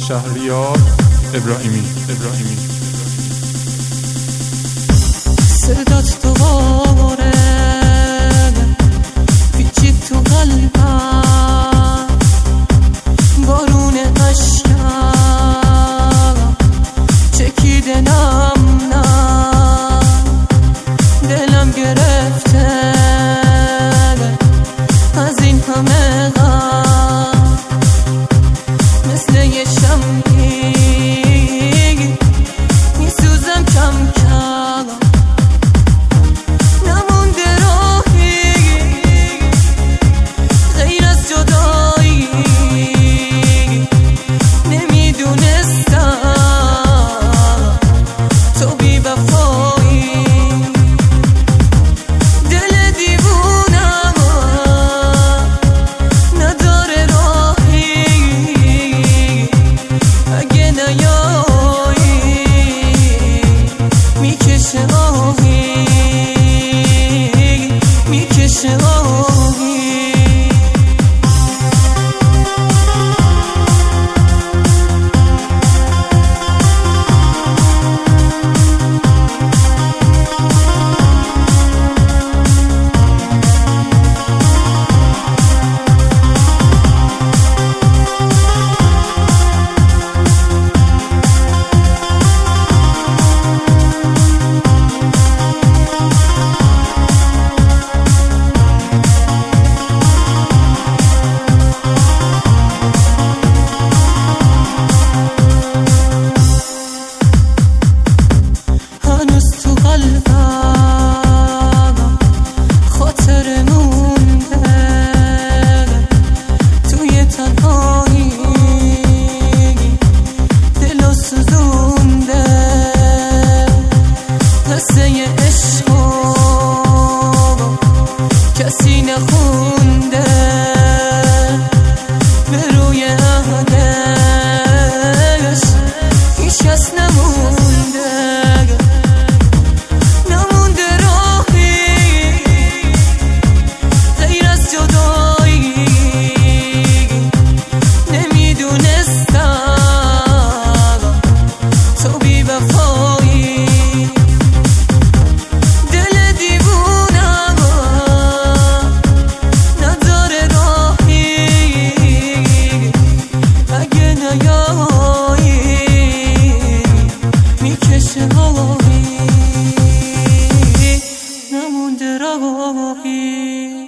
شهریار ابراهیمی. صدات دوباره پیچید تو قلبم، بارون عشقم چکیده نم نم، دلم گرفته از این همه غم، مثل یه شمعی میسوزم کم کم، نمونده راهی غیر از جدایی، نمیدونستم تو بی وفایی، دل دیوونم نداره راهی، اگه نیایی میکشه آهی، میکشه آهی. کسی نخونده به روی عهدش، هیچ کس نمونده راهی غیر از جدایی، نمیدونستم تو بی وفایی، دل دیوونم نداره راهی، اگه نیایی میکشه آهی، نمونده راهی.